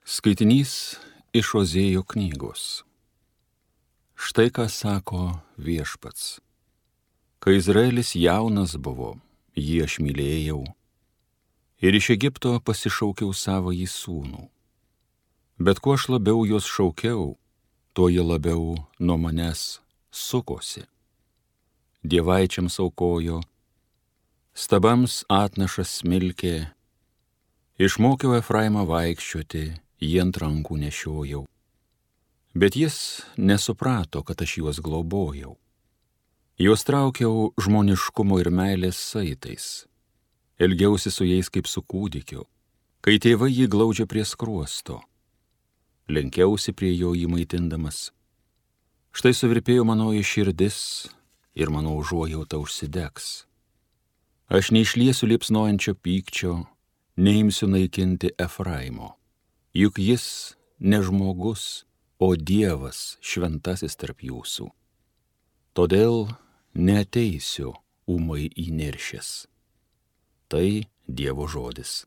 Skaitinys iš Ozėjo knygos. Štai ką sako Viešpats. Kai Izraelis jaunas buvo, jį aš mylėjau, ir iš Egipto pasišaukiau savąjį sūnų. Bet kuo aš labiau juos šaukiau, tuo jie labiau nuo manęs sukosi. Dievaičiams aukojo, stabams atnašas smilkė, išmokiau Efraimą vaikščioti, jį ant rankų nešiojau. Bet jis nesuprato, kad aš juos globojau. Juos traukiau žmoniškumo ir meilės saitais. Elgiausi su jais kaip su kūdikiu, kai tėvai jį glaudžia prie skruosto. Lenkiausi prie jo jį maitindamas. Štai suvirpėjo manoji širdis ir mano užuojauta užsidegs. Aš neišliesiu liepsnojančio pykčio, neimsiu naikinti Efraimo. Juk jis ne žmogus, o Dievas šventasis tarp jūsų. Todėl neateisiu ūmai įniršęs. Tai Dievo žodis.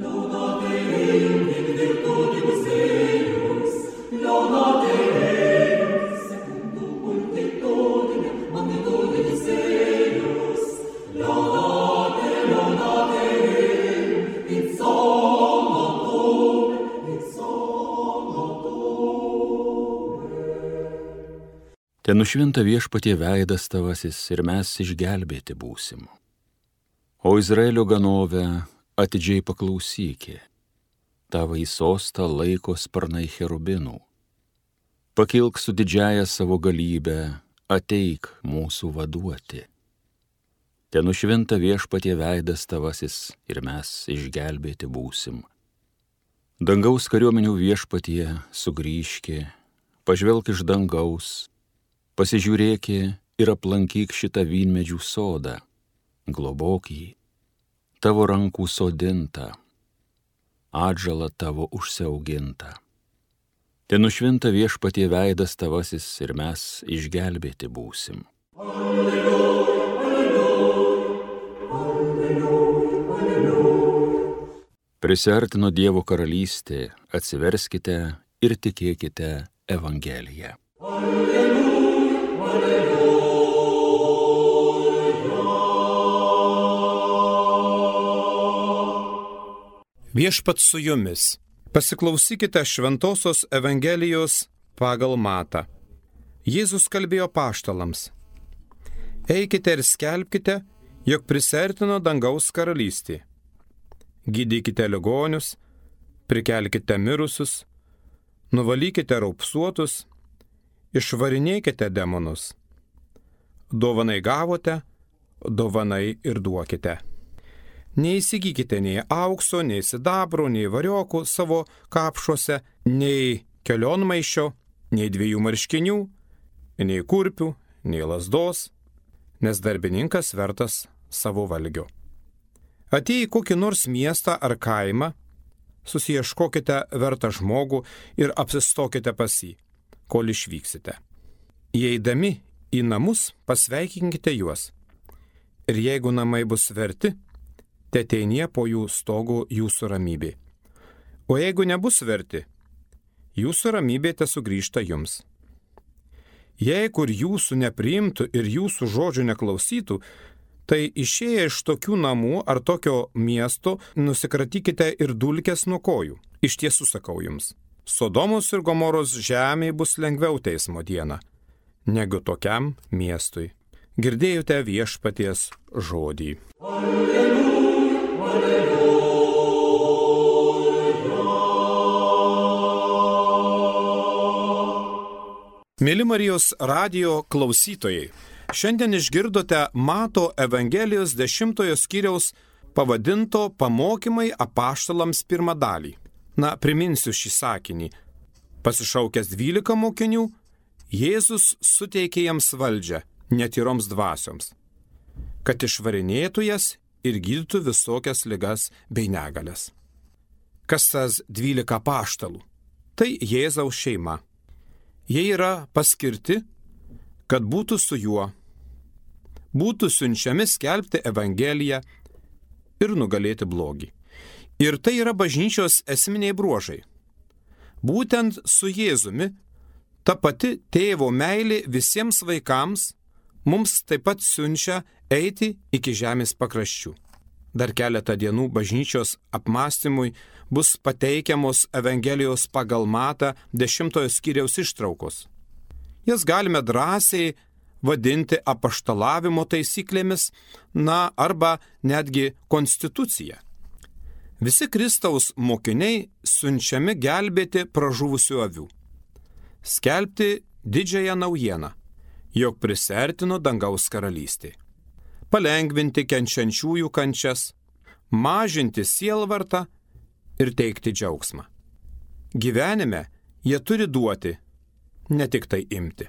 Ten nušvinta Viešpatie veidas tavasis ir mes išgelbėti būsim. O Izraelio ganove atidžiai paklausykė, tavąjį sostą laiko sparnai cherubinų. Pakilk su didžiaja savo galybę, ateik mūsų vaduoti. Ten nušvinta Viešpatie veidas tavasis ir mes išgelbėti būsim. Dangaus kariuomenių Viešpatie sugrįžki, pažvelk iš dangaus, pasižiūrėki ir aplankyk šitą vynmedžių sodą, globok jį, tavo rankų sodintą, atžalą tavo užsiaugintą. Ten nušvinta Viešpatie veidas tavasis ir mes išgelbėti būsim. Alleluja, alleluja, alleluja, alleluja. Prisiartino Dievo karalystė, atsiverskite ir tikėkite Evangeliją. Alleluja. Viešpats su jumis. Pasiklausykite Šventosios Evangelijos pagal Matą. Jėzus kalbėjo apaštalams. Eikite ir skelbkite, jog prisiartino dangaus karalystė. Gydykite ligonius, prikelkite mirusius, nuvalykite raupsuotus, išvarinėkite demonus. Dovanai gavote, dovanai ir duokite. Neįsigykite nei aukso, nei sidabro, nei variokų savo kapšuose, nei kelionmaišio, nei 2 marškinių, nei kurpių, nei lazdos, nes darbininkas vertas savo valgio. Atėję į kokį nors miestą ar kaimą, susiieškokite vertą žmogų ir apsistokite pas jį, kol išvyksite. Įeidami į namus, pasveikinkite juos. Ir jeigu namai bus verti, teteinie po jų stogų jūsų ramybė. O jeigu nebus verti, jūsų ramybė tesugrįžta jums. Jei kur jūsų nepriimtų ir jūsų žodžių neklausytų, tai išėję iš tokių namų ar tokio miesto nusikratykite ir dulkes nuo kojų. Iš tiesų sakau jums, Sodomos ir Gomoros žemė bus lengviau teismo dieną, negu tokiam miestui. Girdėjote Viešpaties žodį. Alleluja. Mėly Marijos radijo klausytojai, šiandien išgirdote Mato Evangelijos 10 skyriaus pavadinto Pamokymai apaštalams 1 dalį. Priminsiu šį sakinį. Pasišaukęs 12 mokinių, Jėzus suteikė jiems valdžią netyroms dvasioms, kad išvarinėtų jas ir gydytų visokias ligas bei negalias. Kas tas 12 apaštalų? Tai Jėzaus šeima. Jie yra paskirti, kad būtų su juo, būtų siunčiami skelbti Evangeliją ir nugalėti blogį. Ir tai yra bažnyčios esminiai bruožai. Būtent su Jėzumi ta pati tėvo meilė visiems vaikams mums taip pat siunčia eiti iki žemės pakraščių. Dar keletą dienų bažnyčios apmąstymui bus pateikiamos Evangelijos pagal Matą 10 skyriaus ištraukos. Jas galime drąsiai vadinti apaštalavimo taisyklėmis, arba netgi konstitucija. Visi Kristaus mokiniai siunčiami gelbėti pražuvusių avių. Skelbti didžiąją naujieną, jog prisertino dangaus karalystė. Palengvinti kenčiančiųjų kančias, mažinti sielvartą ir teikti džiaugsmą. Gyvenime jie turi duoti, ne tik tai imti.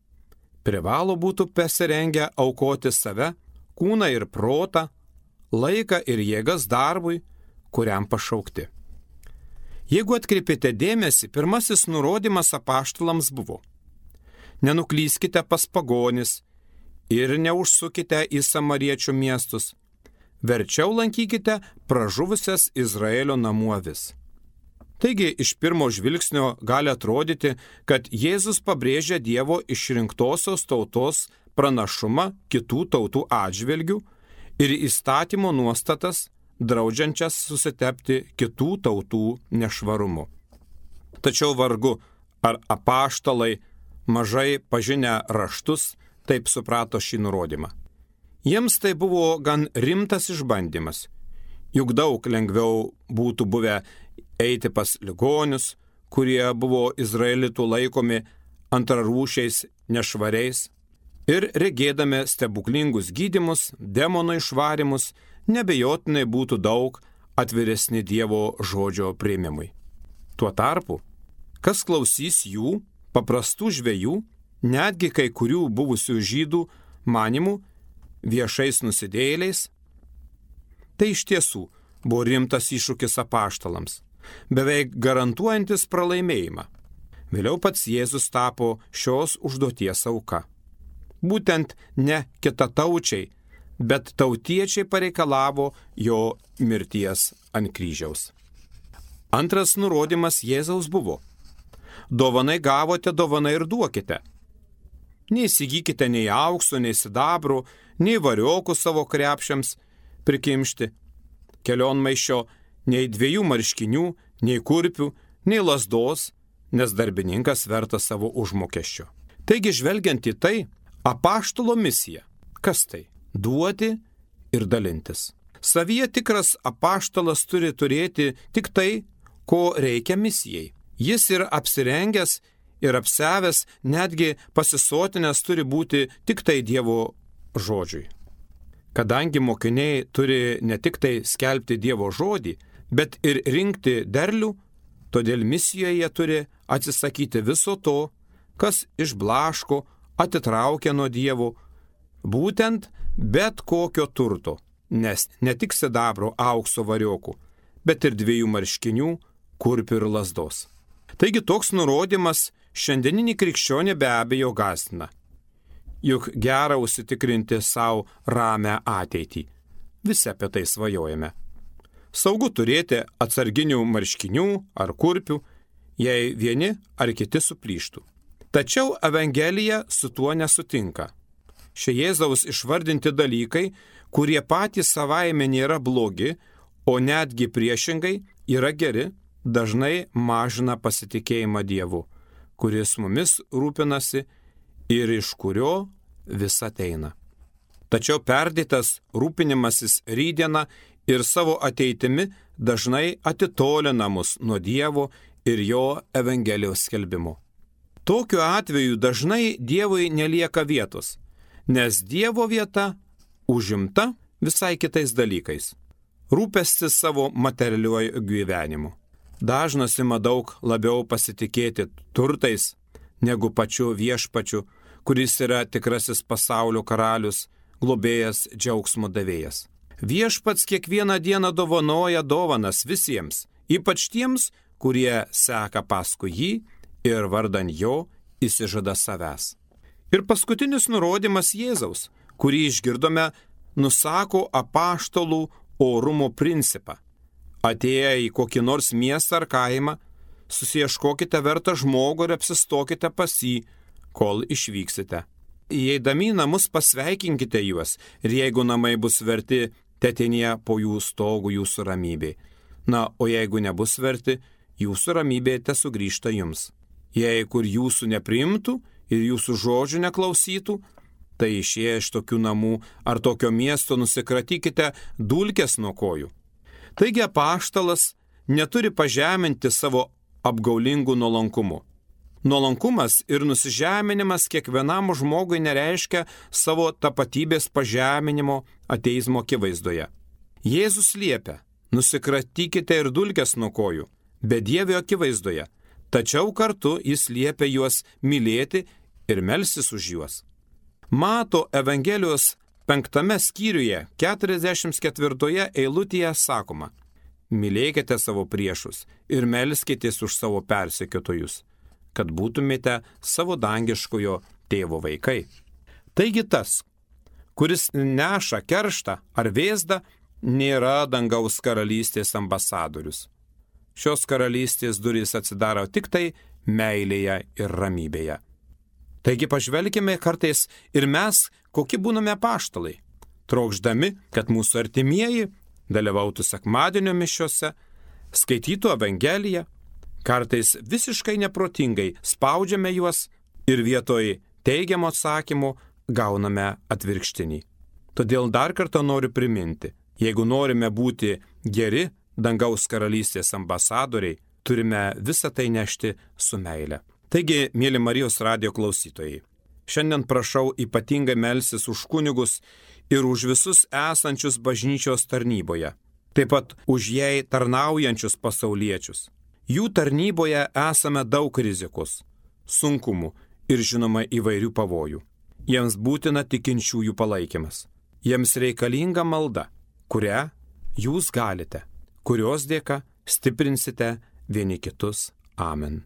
Privalo būti pasirengę aukoti save, kūną ir protą, laiką ir jėgas darbui, kuriam pašaukti. Jeigu atkreipėte dėmesį, pirmasis nurodymas apaštalams buvo: nenuklyskite pas pagonis ir neužsukite į samariečių miestus, verčiau lankykite pražuvusias Izraelio namų avis. Taigi iš pirmo žvilgsnio gali atrodyti, kad Jėzus pabrėžia Dievo išrinktosios tautos pranašumą kitų tautų atžvilgių ir įstatymo nuostatas, draudžiančias susitepti kitų tautų nešvarumu. Tačiau vargu, ar apaštalai, mažai pažinę raštus, taip suprato šį nurodymą. Jiems tai buvo gan rimtas išbandymas, juk daug lengviau būtų buvę eiti pas ligonius, kurie buvo izraelitų laikomi antrarūšiais nešvariais, ir regėdami stebuklingus gydymus, demonų išvarymus, nebejotinai būtų daug atviresni Dievo žodžio priėmimui. Tuo tarpu, kas klausys jų, paprastų žvejų, netgi kai kurių buvusių žydų manimų viešais nusidėjėliais, tai iš tiesų buvo rimtas iššūkis apaštalams, beveik garantuojantis pralaimėjimą. Vėliau pats Jėzus tapo šios užduoties auka. Būtent ne kitataučiai, bet tautiečiai pareikalavo jo mirties ant kryžiaus. Antras nurodymas Jėzaus buvo: dovanai gavote, dovanai ir duokite. Neįsigykite nei aukso, nei sidabro, nei variokų savo krepšiams prikimšti, kelionmaišio, nei 2 marškinių, nei kurpių, nei lazdos, nes darbininkas vertas savo užmokesčio. Taigi, žvelgiant į tai, apaštalo misija. Kas tai? Duoti ir dalintis. Savyje tikras apaštalas turi turėti tik tai, ko reikia misijai. Jis ir apsirengęs, ir apsevęs, netgi pasisotinęs turi būti tik tai Dievo žodžiui. Kadangi mokiniai turi ne tik tai skelbti Dievo žodį, bet ir rinkti derlių, todėl misijoje jie turi atsisakyti viso to, kas išblaško, atitraukia nuo Dievo, būtent bet kokio turto, nes ne tik sidabro, aukso, variokų, bet ir 2 marškinių, kurpių ir lazdos. Taigi toks nurodymas šiandieninį krikščionį be abejo gąsdina. Juk gera užsitikrinti savo ramią ateitį. Visi apie tai svajojame. Saugu turėti atsarginių marškinių ar kurpių, jei vieni ar kiti suplyštų. Tačiau Evangelija su tuo nesutinka. Šie Jėzaus išvardinti dalykai, kurie patys savaime nėra blogi, o netgi priešingai yra geri, dažnai mažina pasitikėjimą Dievu, kuris mumis rūpinasi ir iš kurio vis ateina. Tačiau perdėtas rūpinimasis rytdiena ir savo ateitimi dažnai atitolina mus nuo Dievo ir jo Evangelijos skelbimo. Tokiu atveju dažnai Dievui nelieka vietos, nes Dievo vieta užimta visai kitais dalykais. Rūpestis savo materialiuoju gyvenimu. Dažnas ima daug labiau pasitikėti turtais negu pačiu viešpačiu, kuris yra tikrasis pasaulio karalius, globėjas, džiaugsmo davėjas. Viešpats kiekvieną dieną dovanoja dovanas visiems, ypač tiems, kurie seka paskui jį ir vardan jo įsižada savęs. Ir paskutinis nurodymas Jėzaus, kurį išgirdome, nusako apaštalų orumo principą. Atėję į kokį nors miestą ar kaimą, susieškokite vertą žmogų ir apsistokite pas jį, kol išvyksite. Įeidami į namus pasveikinkite juos ir jeigu namai bus verti, tetinė po jų stogų jūsų ramybė. Na, o jeigu nebus verti, jūsų ramybė te sugrįžta jums. Jei kur jūsų nepriimtų ir jūsų žodžių neklausytų, tai išėję iš tokių namų ar tokio miesto nusikratykite dulkes nuo kojų. Taigi apaštalas neturi pažeminti savo apgaulingų nuolankumu. Nuolankumas ir nusižeminimas kiekvienam žmogui nereiškia savo tapatybės pažeminimo ateizmo akivaizdoje. Jėzus liepia, nusikratykite ir dulkes nuo kojų, bedievio akivaizdoje, tačiau kartu jis liepia juos mylėti ir melsis už juos. Mato Evangelijos 5 skyriuje 44 eilutėje sakoma: mylėkite savo priešus ir melskitės už savo persekiotojus, kad būtumėte savo dangiškojo tėvo vaikai. Taigi tas, kuris neša kerštą ar vėzdą, nėra dangaus karalystės ambasadorius. Šios karalystės durys atsidaro tik tai meilėje ir ramybėje. Taigi pažvelkime kartais ir mes, kokie būname apaštalai, trokšdami, kad mūsų artimieji dalyvautų sekmadienio mišiose, skaitytų Evangeliją, kartais visiškai neprotingai spaudžiame juos ir vietoj teigiamo atsakymo gauname atvirkštinį. Todėl dar kartą noriu priminti, jeigu norime būti geri dangaus karalystės ambasadoriai, turime visą tai nešti su meile. Taigi, mėly Marijos radijo klausytojai, šiandien prašau ypatingai melstis už kunigus ir už visus esančius bažnyčios tarnyboje, taip pat už jai tarnaujančius pasauliečius. Jų tarnyboje esame daug rizikos, sunkumų ir žinoma įvairių pavojų. Jiems būtina tikinčiųjų palaikymas. Jiems reikalinga malda, kurią jūs galite, kurios dėka stiprinsite vieni kitus. Amen.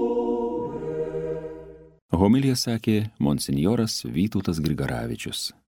Homiliją sakė monsinjoras Vytautas Grigaravičius.